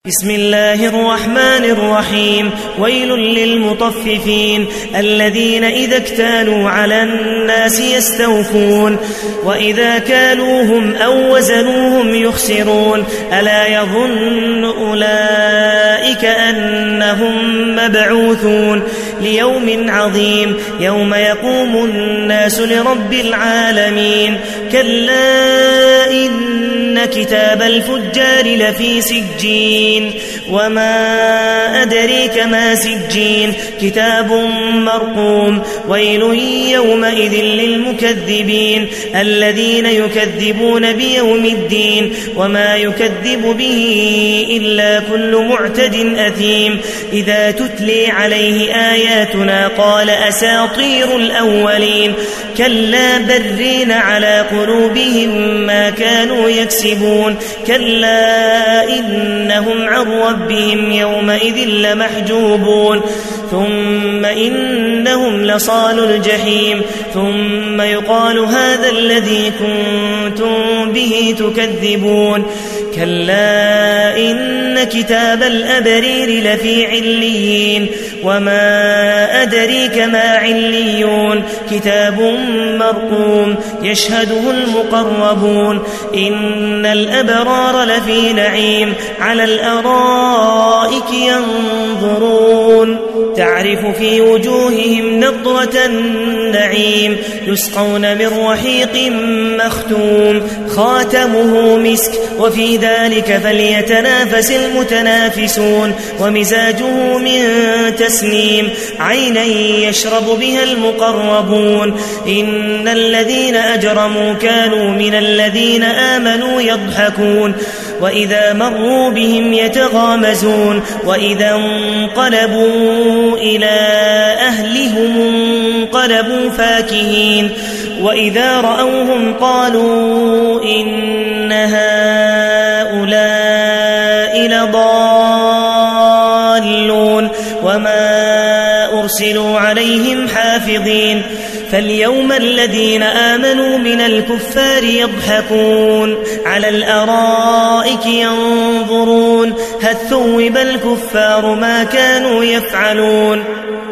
بسم الله الرحمن الرحيم. ويل للمطففين الذين إذا اكتالوا على الناس يستوفون وإذا كالوهم أو وزنوهم يخسرون ألا يظن أولئك أنهم مبعوثون ليوم عظيم يوم يقوم الناس لرب العالمين. كلا إن كتاب الفجار لفي سجين وما أدريك ما سجين كتاب مرقوم. ويل يومئذ للمكذبين الذين يكذبون بيوم الدين وما يكذب به إلا كل معتد أثيم. إذا تتلي عليه آياتنا قال أساطير الأولين كلا برين على قلوبهم ما كانوا يكسبون. كلا إنهم عن ربهم يومئذ لمحجوبون ثم إنهم لصال الجحيم ثم يقال هذا الذي كنتم به تكذبون. كلا إن كتاب الأبرير لفي عليين وما أدريك ما عليون كتاب مرقوم يشهده المقربون. إن الأبرار لفي نعيم على الأرائك ينظرون تعرف في وجوههم نضرة النعيم يسقون من رحيق مختوم خاتمه مسك وفي ذلك فليتنافس المتنافسون ومزاجه من تسنيم عينا يشرب بها المقربون. إن الذين أجرموا كانوا من الذين آمنوا يضحكون وإذا مروا بهم يتغامزون وإذا انقلبوا إلى أهلهم انقلبوا فاكهين وإذا رأوهم قالوا إن هؤلاء لضالون وما أرسلوا عليهم حافظين. فاليوم الذين آمنوا من الكفار يضحكون على الأرائك ينظرون هل ثوب الكفار ما كانوا يفعلون.